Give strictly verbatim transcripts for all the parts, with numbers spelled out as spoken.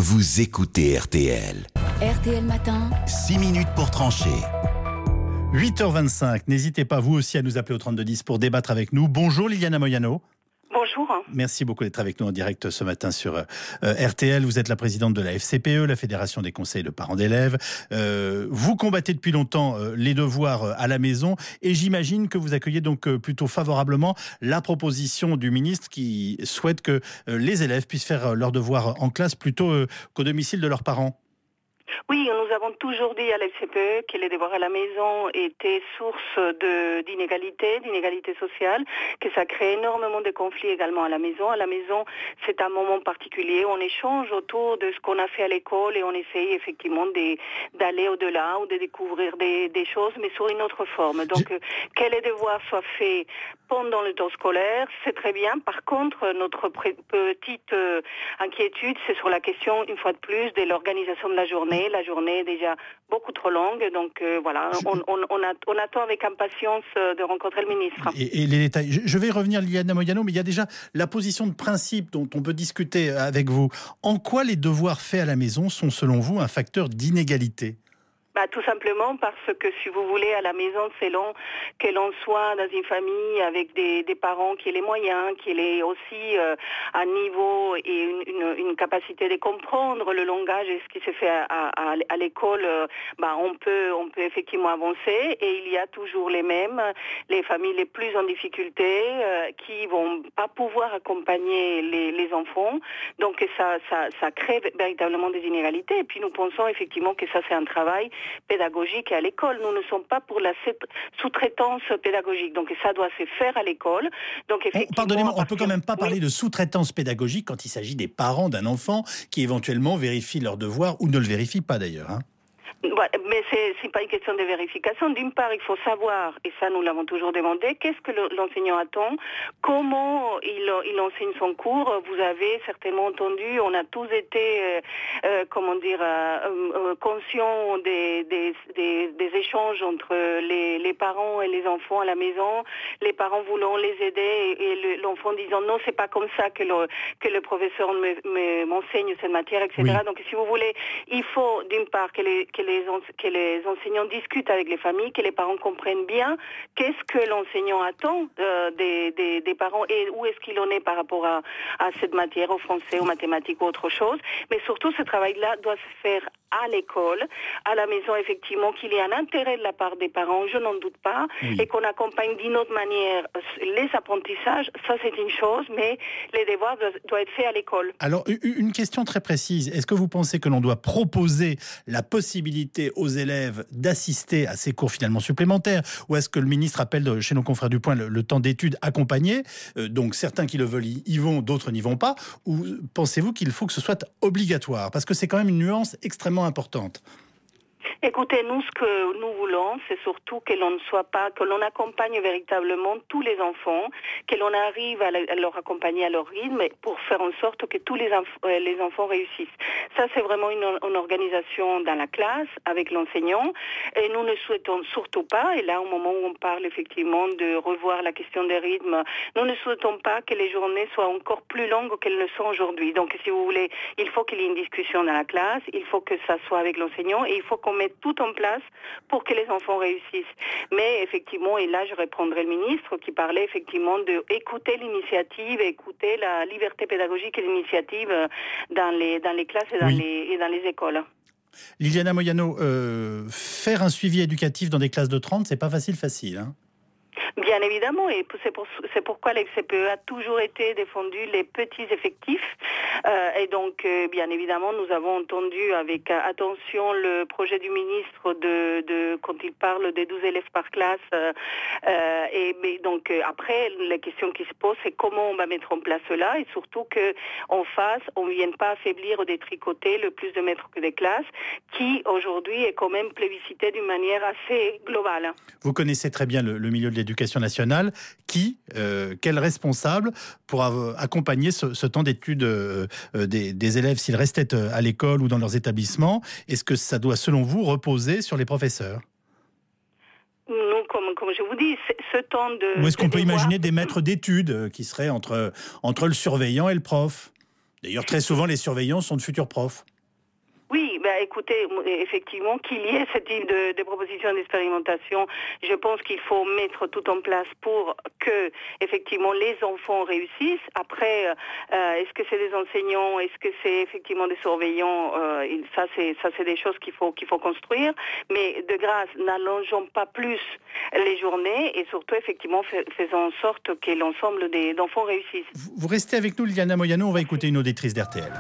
vous écoutez R T L. R T L Matin. six minutes pour trancher. huit heures vingt-cinq, n'hésitez pas vous aussi à nous appeler au trente-deux dix pour débattre avec nous. Bonjour Liliana Moiano. Bonjour. Merci beaucoup d'être avec nous en direct ce matin sur euh, R T L. Vous êtes la présidente de la F C P E, la Fédération des conseils de parents d'élèves. Euh, vous combattez depuis longtemps euh, les devoirs euh, à la maison et j'imagine que vous accueillez donc euh, plutôt favorablement la proposition du ministre qui souhaite que euh, les élèves puissent faire euh, leurs devoirs en classe plutôt euh, qu'au domicile de leurs parents. Oui, nous avons toujours dit à la F C P E que les devoirs à la maison étaient source de, d'inégalité, d'inégalité sociale, que ça crée énormément de conflits également à la maison. À la maison, c'est un moment particulier. On échange autour de ce qu'on a fait à l'école et on essaye effectivement de, d'aller au-delà ou de découvrir des, des choses, mais sous une autre forme. Donc, Je... que les devoirs soient faits pendant le temps scolaire, c'est très bien. Par contre, notre pré- petite euh, inquiétude, c'est sur la question, une fois de plus, de l'organisation de la journée. La journée est déjà beaucoup trop longue, donc euh, voilà, on, on, on, a, on attend avec impatience de rencontrer le ministre. Et, et les détails, je, je vais revenir Liliana Moiano, mais il y a déjà la position de principe dont on peut discuter avec vous. En quoi les devoirs faits à la maison sont selon vous un facteur d'inégalité ? Bah, tout simplement parce que, si vous voulez, à la maison, selon que l'on soit dans une famille avec des, des parents qui aient les moyens, qui aient aussi euh, un niveau et une, une, une capacité de comprendre le langage et ce qui se fait à, à, à l'école, euh, bah, on peut, on peut effectivement avancer. Et il y a toujours les mêmes, les familles les plus en difficulté, euh, qui vont pas pouvoir accompagner les, les enfants. Donc ça, ça, ça crée véritablement des inégalités. Et puis nous pensons effectivement que ça, c'est un travail pédagogique à l'école. Nous ne sommes pas pour la sous-traitance pédagogique. Donc ça doit se faire à l'école. Donc effectivement, oh, pardonnez-moi, on ne peut quand même pas parler oui. de sous-traitance pédagogique quand il s'agit des parents d'un enfant qui éventuellement vérifient leurs devoirs ou ne le vérifient pas d'ailleurs. Hein. Ouais, mais c'est, c'est pas une question de vérification. D'une part, il faut savoir, et ça nous l'avons toujours demandé, qu'est-ce que le, l'enseignant attend, comment il, il enseigne son cours. Vous avez certainement entendu, on a tous été, euh, euh, comment dire, euh, euh, conscients des, des, des, des échanges entre les, les parents et les enfants à la maison, les parents voulant les aider et, et le, l'enfant disant non, c'est pas comme ça que le, que le professeur me, me, m'enseigne cette matière, et cetera. Oui. Donc, si vous voulez, il faut d'une part que les, que les que les enseignants discutent avec les familles, que les parents comprennent bien qu'est-ce que l'enseignant attend euh, des, des, des parents et où est-ce qu'il en est par rapport à, à cette matière, au français, aux mathématiques ou autre chose. Mais surtout, ce travail-là doit se faire à l'école, à la maison, effectivement, qu'il y ait un intérêt de la part des parents, je n'en doute pas, oui. et qu'on accompagne d'une autre manière les apprentissages, ça c'est une chose, mais les devoirs doivent, doivent être faits à l'école. Alors, une question très précise, est-ce que vous pensez que l'on doit proposer la possibilité aux élèves d'assister à ces cours finalement supplémentaires, ou est-ce que le ministre appelle chez nos confrères du Point le, le temps d'études accompagné, euh, donc certains qui le veulent y vont, d'autres n'y vont pas, ou pensez-vous qu'il faut que ce soit obligatoire ? Parce que c'est quand même une nuance extrêmement importante. Écoutez, nous, ce que nous voulons, c'est surtout que l'on ne soit pas, que l'on accompagne véritablement tous les enfants, que l'on arrive à leur accompagner à leur rythme pour faire en sorte que tous les, enf- les enfants réussissent. Ça, c'est vraiment une, une organisation dans la classe avec l'enseignant et nous ne souhaitons surtout pas, et là, au moment où on parle effectivement de revoir la question des rythmes, nous ne souhaitons pas que les journées soient encore plus longues qu'elles ne sont aujourd'hui. Donc, si vous voulez, il faut qu'il y ait une discussion dans la classe, il faut que ça soit avec l'enseignant et il faut qu'on mette tout en place pour que les enfants réussissent. Mais effectivement, et là je reprendrai le ministre qui parlait effectivement d'écouter l'initiative, écouter la liberté pédagogique et l'initiative dans les, dans les classes et dans, oui. les, et dans les écoles. Liliana Moiano, euh, faire un suivi éducatif dans des classes de trente, c'est pas facile facile, hein? Bien évidemment, et c'est, pour, c'est pourquoi la F C P E a toujours été défendu les petits effectifs. Euh, et donc, euh, bien évidemment, nous avons entendu avec euh, attention le projet du ministre de, de quand il parle des douze élèves par classe. Euh, euh, et mais donc euh, après, la question qui se pose, c'est comment on va mettre en place cela, et surtout que on fasse, on ne vienne pas affaiblir ou détricoter le plus de maîtres que des classes, qui aujourd'hui est quand même plébiscité d'une manière assez globale. Vous connaissez très bien le, le milieu de l'éducation nationale. Qui, euh, quel responsable pour av- accompagner ce, ce temps d'études euh, euh, des, des élèves s'ils restaient à l'école ou dans leurs établissements? Est-ce que ça doit, selon vous, reposer sur les professeurs? Nous, comme, comme je vous dis, ce temps de... Ou est-ce qu'on de peut devoir... imaginer des maîtres d'études qui seraient entre, entre le surveillant et le prof? D'ailleurs, très souvent, les surveillants sont de futurs profs. bah, écoutez, effectivement, qu'il y ait ce type de, de propositions d'expérimentation, je pense qu'il faut mettre tout en place pour que, effectivement, les enfants réussissent. Après, euh, est-ce que c'est des enseignants, est-ce que c'est effectivement des surveillants, euh, ça, c'est, ça, c'est des choses qu'il faut, qu'il faut construire. Mais de grâce, n'allongeons pas plus les journées et surtout, effectivement, faisons en sorte que l'ensemble des enfants réussissent. Vous restez avec nous, Liliana Moyano, on va écouter une auditrice d'R T L.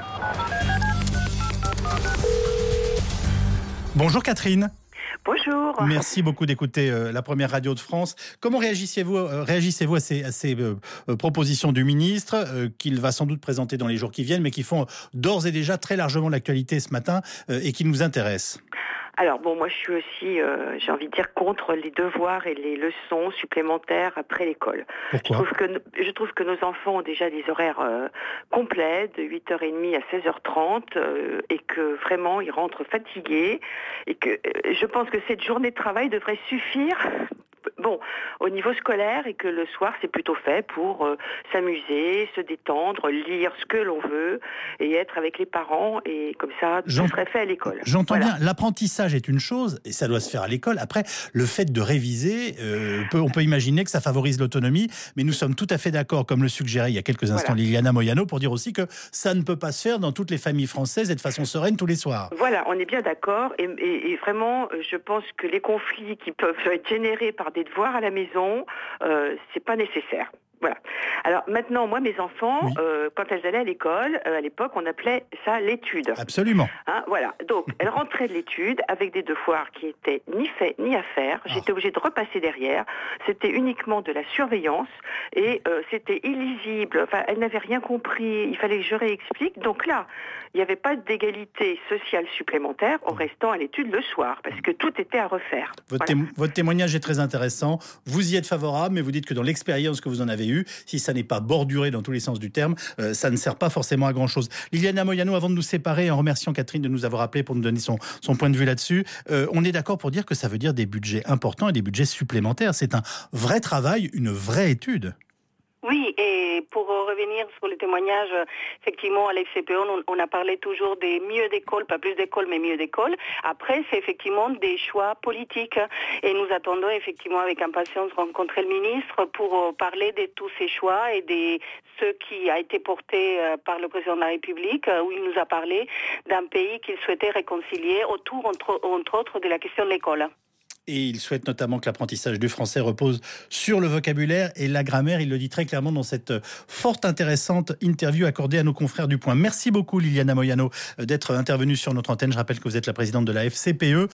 Bonjour Catherine. Bonjour. Merci beaucoup d'écouter euh, la première radio de France. Comment réagissez-vous, euh, réagissez-vous à ces, à ces euh, euh, propositions du ministre euh, qu'il va sans doute présenter dans les jours qui viennent, mais qui font d'ores et déjà très largement l'actualité ce matin euh, et qui nous intéressent? Alors bon, moi je suis aussi, euh, j'ai envie de dire, contre les devoirs et les leçons supplémentaires après l'école. Pourquoi ? Je trouve que je trouve que nos enfants ont déjà des horaires euh, complets de huit heures trente à seize heures trente euh, et que vraiment ils rentrent fatigués et que euh, je pense que cette journée de travail devrait suffire. Bon, au niveau scolaire, et que le soir, c'est plutôt fait pour euh, s'amuser, se détendre, lire ce que l'on veut et être avec les parents, et comme ça, tout J'ent... serait fait à l'école. J'entends voilà. bien, l'apprentissage est une chose, et ça doit se faire à l'école. Après, le fait de réviser, euh, peut, on peut imaginer que ça favorise l'autonomie, mais nous sommes tout à fait d'accord, comme le suggérait il y a quelques instants voilà. Liliana Moyano, pour dire aussi que ça ne peut pas se faire dans toutes les familles françaises et de façon sereine tous les soirs. Voilà, on est bien d'accord, et, et, et vraiment, je pense que les conflits qui peuvent être générés par des devoirs à la maison, euh, c'est pas nécessaire. Voilà. Alors maintenant, moi, mes enfants, oui. euh, quand elles allaient à l'école, euh, à l'époque, on appelait ça l'étude. Absolument. Hein, voilà. Donc, elles rentraient de l'étude avec des devoirs qui étaient ni faits ni à faire. Oh. J'étais obligée de repasser derrière. C'était uniquement de la surveillance et euh, c'était illisible. Enfin, elles n'avaient rien compris. Il fallait que je réexplique. Donc là, il n'y avait pas d'égalité sociale supplémentaire en restant à l'étude le soir, parce que tout était à refaire. Votre, voilà. témo- votre témoignage est très intéressant. Vous y êtes favorable, mais vous dites que dans l'expérience que vous en avez eue, si ça n'est pas borduré dans tous les sens du terme, euh, ça ne sert pas forcément à grand-chose. Liliana Moyano, avant de nous séparer, en remerciant Catherine de nous avoir appelé pour nous donner son, son point de vue là-dessus, euh, on est d'accord pour dire que ça veut dire des budgets importants et des budgets supplémentaires. C'est un vrai travail, une vraie étude. Oui, et pour revenir sur le témoignage, effectivement, à l'F C P E, on, on a parlé toujours des mieux d'écoles, pas plus d'écoles, mais mieux d'écoles. Après, c'est effectivement des choix politiques. Et nous attendons effectivement avec impatience rencontrer le ministre pour parler de tous ces choix et de ce qui a été porté par le président de la République, où il nous a parlé d'un pays qu'il souhaitait réconcilier autour, entre, entre autres, de la question de l'école. Et il souhaite notamment que l'apprentissage du français repose sur le vocabulaire et la grammaire. Il le dit très clairement dans cette forte intéressante interview accordée à nos confrères du Point. Merci beaucoup Liliana Moyano d'être intervenue sur notre antenne. Je rappelle que vous êtes la présidente de la F C P E.